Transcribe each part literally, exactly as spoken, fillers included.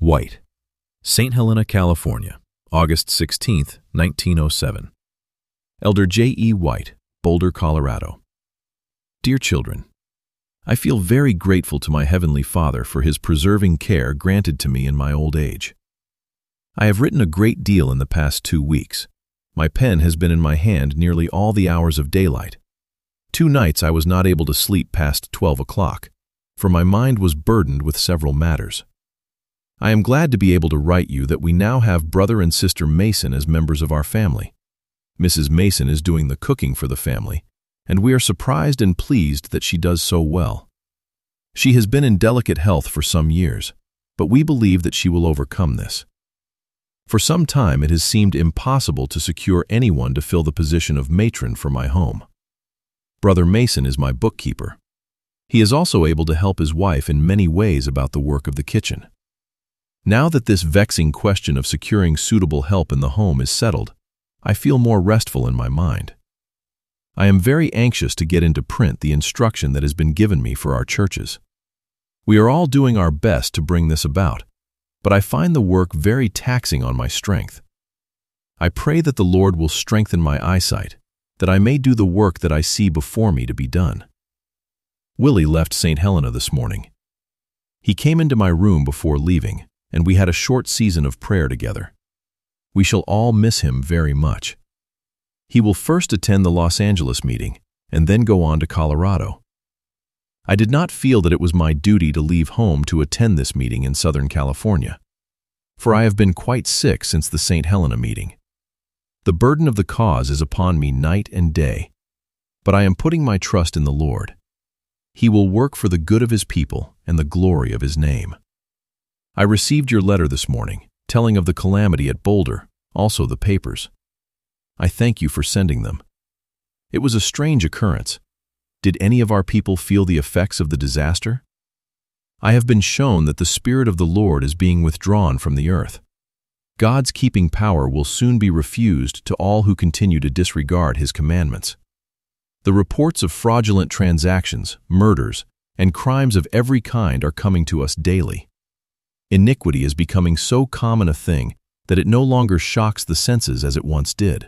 White, Saint Helena, California, August sixteenth, nineteen oh seven. Elder J E White, Boulder, Colorado. Dear children, I feel very grateful to my Heavenly Father for His preserving care granted to me in my old age. I have written a great deal in the past two weeks. My pen has been in my hand nearly all the hours of daylight. Two nights I was not able to sleep past twelve o'clock, for my mind was burdened with several matters. I am glad to be able to write you that we now have Brother and Sister Mason as members of our family. Missus Mason is doing the cooking for the family, and we are surprised and pleased that she does so well. She has been in delicate health for some years, but we believe that she will overcome this. For some time it has seemed impossible to secure anyone to fill the position of matron for my home. Brother Mason is my bookkeeper. He is also able to help his wife in many ways about the work of the kitchen. Now that this vexing question of securing suitable help in the home is settled, I feel more restful in my mind. I am very anxious to get into print the instruction that has been given me for our churches. We are all doing our best to bring this about, but I find the work very taxing on my strength. I pray that the Lord will strengthen my eyesight, that I may do the work that I see before me to be done. Willie left Saint Helena this morning. He came into my room before leaving, and we had a short season of prayer together. We shall all miss him very much. He will first attend the Los Angeles meeting and then go on to Colorado. I did not feel that it was my duty to leave home to attend this meeting in Southern California, for I have been quite sick since the Saint Helena meeting. The burden of the cause is upon me night and day, but I am putting my trust in the Lord. He will work for the good of His people and the glory of His name. I received your letter this morning, telling of the calamity at Boulder, also the papers. I thank you for sending them. It was a strange occurrence. Did any of our people feel the effects of the disaster? I have been shown that the Spirit of the Lord is being withdrawn from the earth. God's keeping power will soon be refused to all who continue to disregard His commandments. The reports of fraudulent transactions, murders, and crimes of every kind are coming to us daily. Iniquity is becoming so common a thing that it no longer shocks the senses as it once did.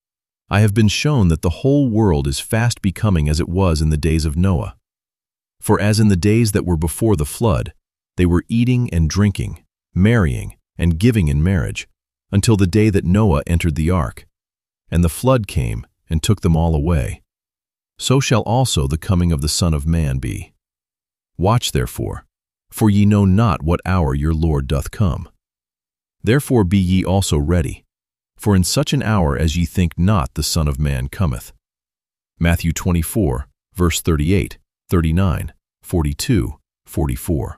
I have been shown that the whole world is fast becoming as it was in the days of Noah. For as in the days that were before the flood, they were eating and drinking, marrying and giving in marriage, until the day that Noah entered the ark, and the flood came and took them all away. So shall also the coming of the Son of Man be. Watch therefore, for ye know not what hour your Lord doth come. Therefore be ye also ready, for in such an hour as ye think not the Son of Man cometh. Matthew twenty-four, verse thirty-eight, thirty-nine, forty-two, forty-four.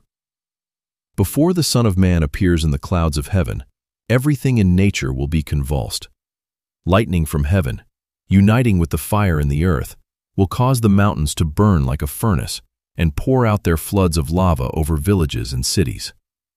Before the Son of Man appears in the clouds of heaven, everything in nature will be convulsed. Lightning from heaven, uniting with the fire in the earth, will cause the mountains to burn like a furnace and pour out their floods of lava over villages and cities.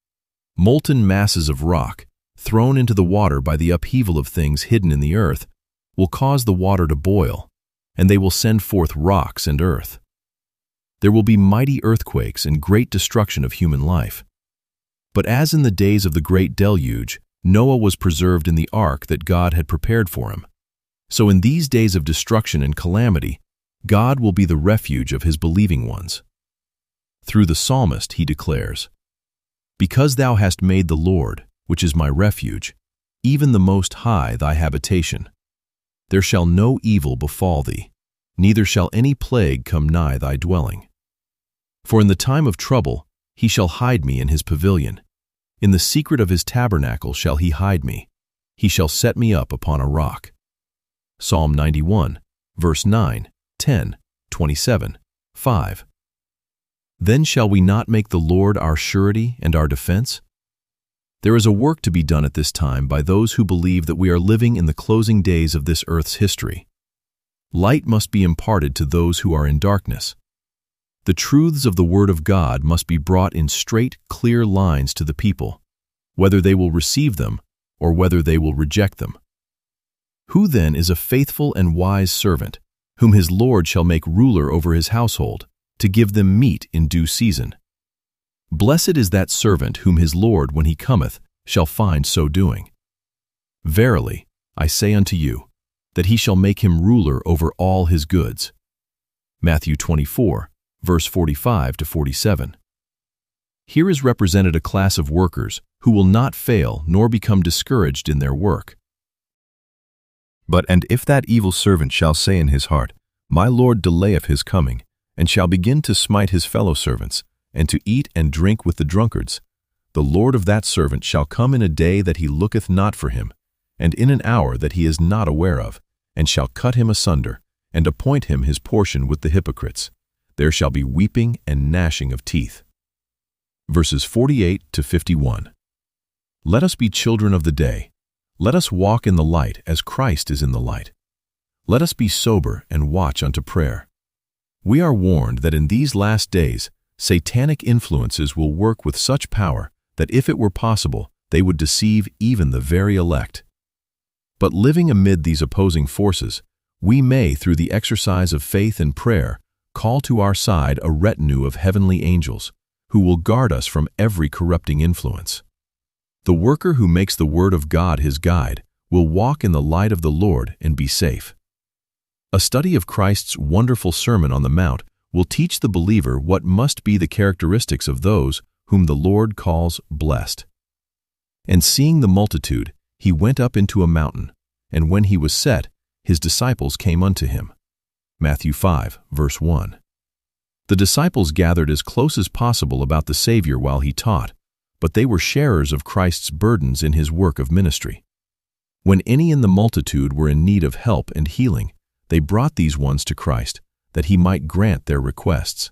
Molten masses of rock, thrown into the water by the upheaval of things hidden in the earth, will cause the water to boil, and they will send forth rocks and earth. There will be mighty earthquakes and great destruction of human life. But as in the days of the great deluge, Noah was preserved in the ark that God had prepared for him, so in these days of destruction and calamity, God will be the refuge of His believing ones. Through the psalmist he declares, Because thou hast made the Lord, which is my refuge, even the Most High thy habitation, there shall no evil befall thee, neither shall any plague come nigh thy dwelling. For in the time of trouble He shall hide me in His pavilion. In the secret of His tabernacle shall He hide me. He shall set me up upon a rock. Psalm ninety-one, verse nine, ten, twenty-seven, five. Then shall we not make the Lord our surety and our defense? There is a work to be done at this time by those who believe that we are living in the closing days of this earth's history. Light must be imparted to those who are in darkness. The truths of the Word of God must be brought in straight, clear lines to the people, whether they will receive them or whether they will reject them. Who then is a faithful and wise servant, whom his Lord shall make ruler over his household, to give them meat in due season? Blessed is that servant whom his Lord, when he cometh, shall find so doing. Verily, I say unto you, that he shall make him ruler over all his goods. Matthew twenty-four, verse forty-five to forty-seven. Here is represented a class of workers who will not fail nor become discouraged in their work. But and if that evil servant shall say in his heart, My Lord delayeth his coming, and shall begin to smite his fellow servants, and to eat and drink with the drunkards, the Lord of that servant shall come in a day that he looketh not for him, and in an hour that he is not aware of, and shall cut him asunder, and appoint him his portion with the hypocrites. There shall be weeping and gnashing of teeth. Verses forty-eight to fifty-one. Let us be children of the day. Let us walk in the light as Christ is in the light. Let us be sober and watch unto prayer. We are warned that in these last days, satanic influences will work with such power that if it were possible, they would deceive even the very elect. But living amid these opposing forces, we may, through the exercise of faith and prayer, call to our side a retinue of heavenly angels, who will guard us from every corrupting influence. The worker who makes the Word of God his guide will walk in the light of the Lord and be safe. A study of Christ's wonderful Sermon on the Mount will teach the believer what must be the characteristics of those whom the Lord calls blessed. And seeing the multitude, he went up into a mountain, and when he was set, his disciples came unto him. Matthew five, verse one. The disciples gathered as close as possible about the Savior while he taught, but they were sharers of Christ's burdens in his work of ministry. When any in the multitude were in need of help and healing, they brought these ones to Christ, that he might grant their requests.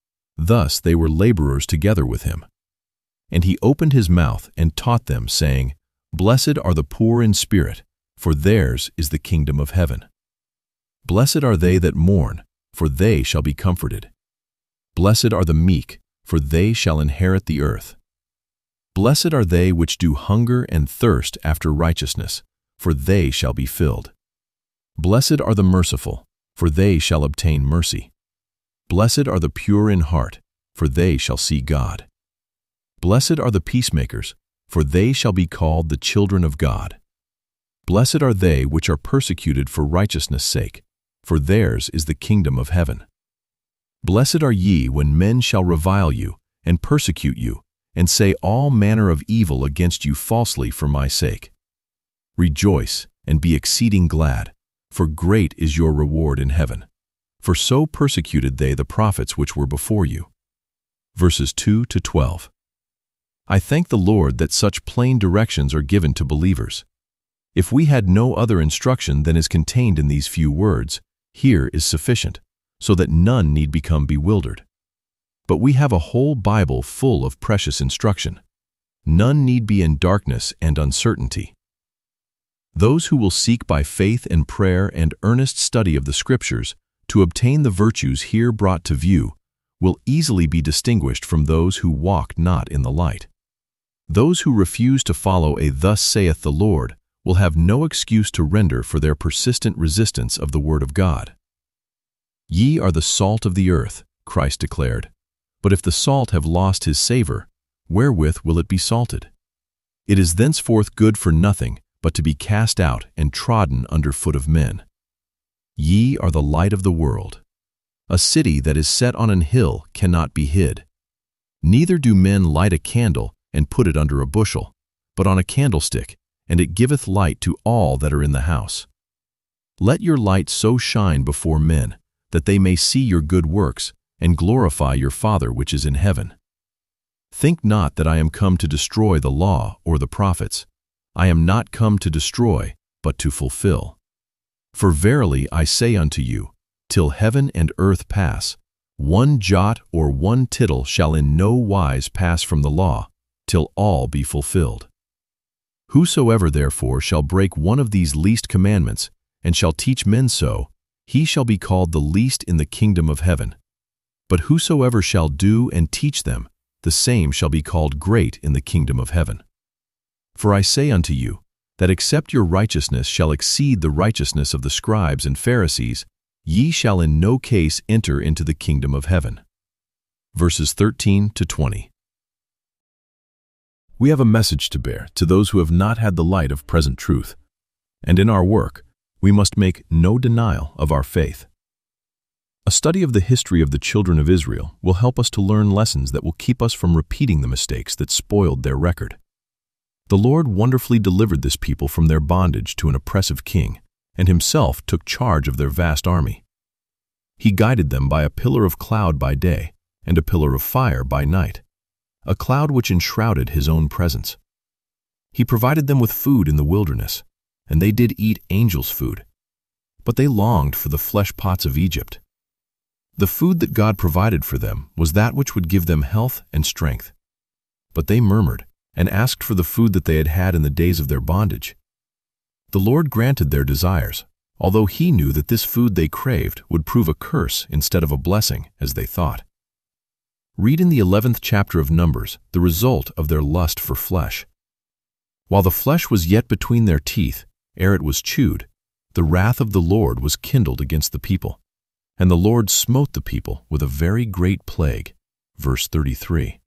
Thus they were laborers together with him. And he opened his mouth and taught them, saying, Blessed are the poor in spirit, for theirs is the kingdom of heaven. Blessed are they that mourn, for they shall be comforted. Blessed are the meek, for they shall inherit the earth. Blessed are they which do hunger and thirst after righteousness, for they shall be filled. Blessed are the merciful, for they shall obtain mercy. Blessed are the pure in heart, for they shall see God. Blessed are the peacemakers, for they shall be called the children of God. Blessed are they which are persecuted for righteousness' sake, for theirs is the kingdom of heaven. Blessed are ye when men shall revile you, and persecute you, and say all manner of evil against you falsely for my sake. Rejoice, and be exceeding glad, for great is your reward in heaven. For so persecuted they the prophets which were before you. Verses two to twelve. I thank the Lord that such plain directions are given to believers. If we had no other instruction than is contained in these few words, here is sufficient, so that none need become bewildered. But we have a whole Bible full of precious instruction. None need be in darkness and uncertainty. Those who will seek by faith and prayer and earnest study of the Scriptures to obtain the virtues here brought to view will easily be distinguished from those who walk not in the light. Those who refuse to follow a "Thus saith the Lord" will have no excuse to render for their persistent resistance of the Word of God. Ye are the salt of the earth, Christ declared. But if the salt have lost his savor, wherewith will it be salted? It is thenceforth good for nothing but to be cast out and trodden under foot of men. Ye are the light of the world. A city that is set on an hill cannot be hid. Neither do men light a candle and put it under a bushel, but on a candlestick, and it giveth light to all that are in the house. Let your light so shine before men, that they may see your good works, and glorify your Father which is in heaven. Think not that I am come to destroy the law or the prophets. I am not come to destroy, but to fulfill. For verily I say unto you, till heaven and earth pass, one jot or one tittle shall in no wise pass from the law, till all be fulfilled. Whosoever therefore shall break one of these least commandments, and shall teach men so, he shall be called the least in the kingdom of heaven. But whosoever shall do and teach them, the same shall be called great in the kingdom of heaven. For I say unto you, that except your righteousness shall exceed the righteousness of the scribes and Pharisees, ye shall in no case enter into the kingdom of heaven. Verses thirteen to twenty. we have a message to bear to those who have not had the light of present truth, and in our work, we must make no denial of our faith. A study of the history of the children of Israel will help us to learn lessons that will keep us from repeating the mistakes that spoiled their record. The Lord wonderfully delivered this people from their bondage to an oppressive king, and himself took charge of their vast army. He guided them by a pillar of cloud by day and a pillar of fire by night, a cloud which enshrouded his own presence. He provided them with food in the wilderness, and they did eat angels' food, but they longed for the flesh pots of Egypt. The food that God provided for them was that which would give them health and strength. But they murmured and asked for the food that they had had in the days of their bondage. The Lord granted their desires, although he knew that this food they craved would prove a curse instead of a blessing, as they thought. Read in the eleventh chapter of Numbers the result of their lust for flesh. While the flesh was yet between their teeth, ere it was chewed, the wrath of the Lord was kindled against the people, and the Lord smote the people with a very great plague. Verse thirty-three.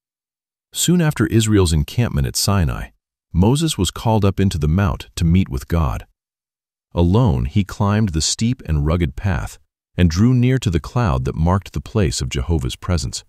Soon after Israel's encampment at Sinai, Moses was called up into the mount to meet with God. Alone he climbed the steep and rugged path and drew near to the cloud that marked the place of Jehovah's presence.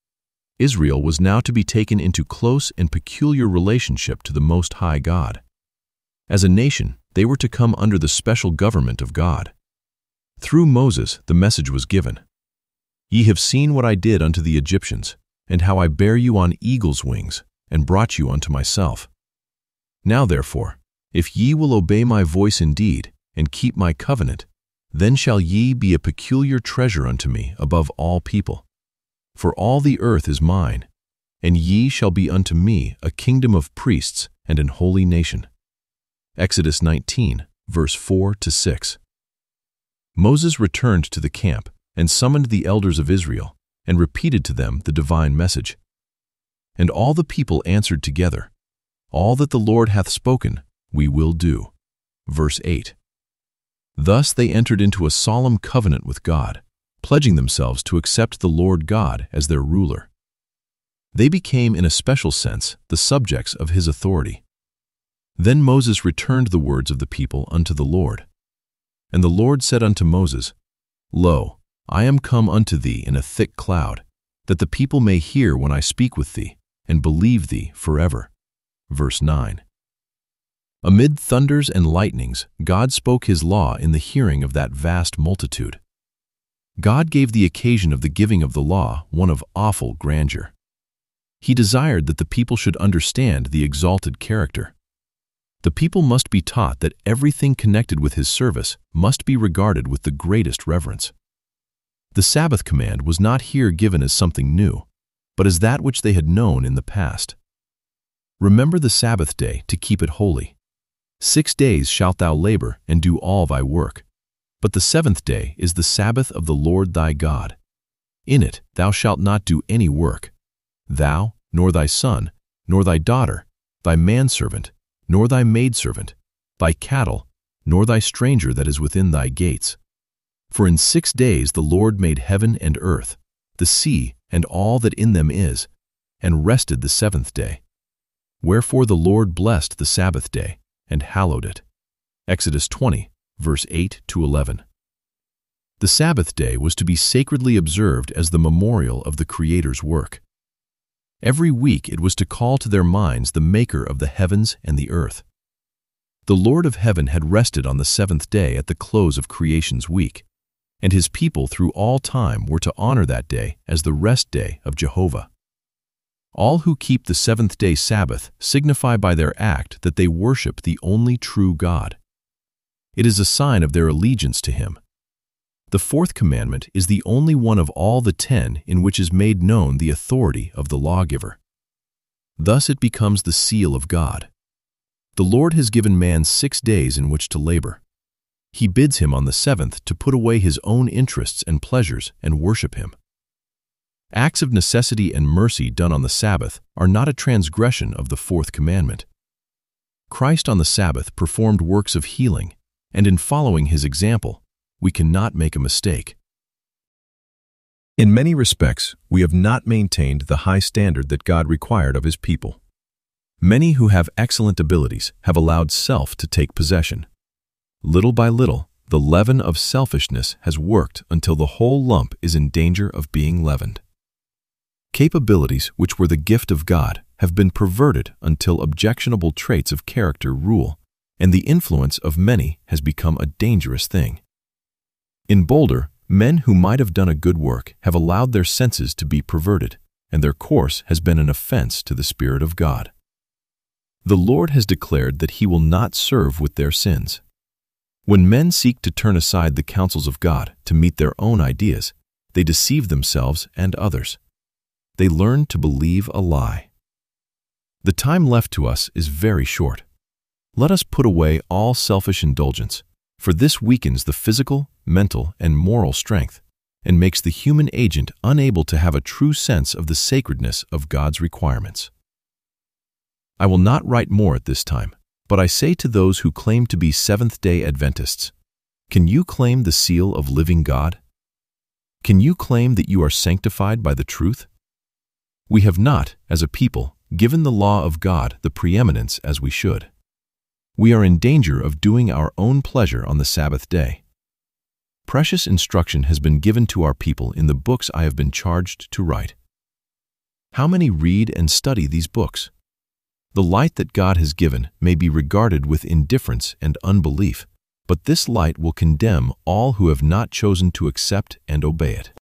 Israel was now to be taken into close and peculiar relationship to the Most High God. As a nation, they were to come under the special government of God. Through Moses, the message was given. Ye have seen what I did unto the Egyptians, and how I bare you on eagle's wings, and brought you unto myself. Now therefore, if ye will obey my voice indeed, and keep my covenant, then shall ye be a peculiar treasure unto me above all people. For all the earth is mine, and ye shall be unto me a kingdom of priests and an holy nation. Exodus nineteen, verse four to six. Moses returned to the camp and summoned the elders of Israel and repeated to them the divine message. And all the people answered together, All that the Lord hath spoken, we will do. Verse eight. Thus they entered into a solemn covenant with God, pledging themselves to accept the Lord God as their ruler. They became in a special sense the subjects of his authority. Then Moses returned the words of the people unto the Lord. And the Lord said unto Moses, Lo, I am come unto thee in a thick cloud, that the people may hear when I speak with thee, and believe thee forever. Verse nine. Amid thunders and lightnings, God spoke his law in the hearing of that vast multitude. God gave the occasion of the giving of the law one of awful grandeur. He desired that the people should understand the exalted character. The people must be taught that everything connected with his service must be regarded with the greatest reverence. The Sabbath command was not here given as something new, but as that which they had known in the past. Remember the Sabbath day to keep it holy. Six days shalt thou labor and do all thy work, but the seventh day is the Sabbath of the Lord thy God. In it thou shalt not do any work, thou, nor thy son, nor thy daughter, thy manservant, nor thy maidservant, thy cattle, nor thy stranger that is within thy gates. For in six days the Lord made heaven and earth, the sea, and all that in them is, and rested the seventh day. Wherefore the Lord blessed the Sabbath day, and hallowed it. Exodus twenty, verse eight to eleven. The Sabbath day was to be sacredly observed as the memorial of the Creator's work. Every week it was to call to their minds the Maker of the heavens and the earth. The Lord of heaven had rested on the seventh day at the close of creation's week, and his people through all time were to honor that day as the rest day of Jehovah. All who keep the seventh-day Sabbath signify by their act that they worship the only true God. It is a sign of their allegiance to him. The fourth commandment is the only one of all the ten in which is made known the authority of the lawgiver. Thus it becomes the seal of God. The Lord has given man six days in which to labor. He bids him on the seventh to put away his own interests and pleasures and worship him. Acts of necessity and mercy done on the Sabbath are not a transgression of the fourth commandment. Christ on the Sabbath performed works of healing, and in following his example, we cannot make a mistake. In many respects, we have not maintained the high standard that God required of his people. Many who have excellent abilities have allowed self to take possession. Little by little, the leaven of selfishness has worked until the whole lump is in danger of being leavened. Capabilities which were the gift of God have been perverted until objectionable traits of character rule, and the influence of many has become a dangerous thing. In Boulder, men who might have done a good work have allowed their senses to be perverted, and their course has been an offense to the Spirit of God. The Lord has declared that He will not serve with their sins. When men seek to turn aside the counsels of God to meet their own ideas, they deceive themselves and others. They learn to believe a lie. The time left to us is very short. Let us put away all selfish indulgence, for this weakens the physical, mental, and moral strength, and makes the human agent unable to have a true sense of the sacredness of God's requirements. I will not write more at this time, but I say to those who claim to be Seventh-day Adventists, can you claim the seal of living God? Can you claim that you are sanctified by the truth? We have not, as a people, given the law of God the preeminence as we should. We are in danger of doing our own pleasure on the Sabbath day. Precious instruction has been given to our people in the books I have been charged to write. How many read and study these books? The light that God has given may be regarded with indifference and unbelief, but this light will condemn all who have not chosen to accept and obey it.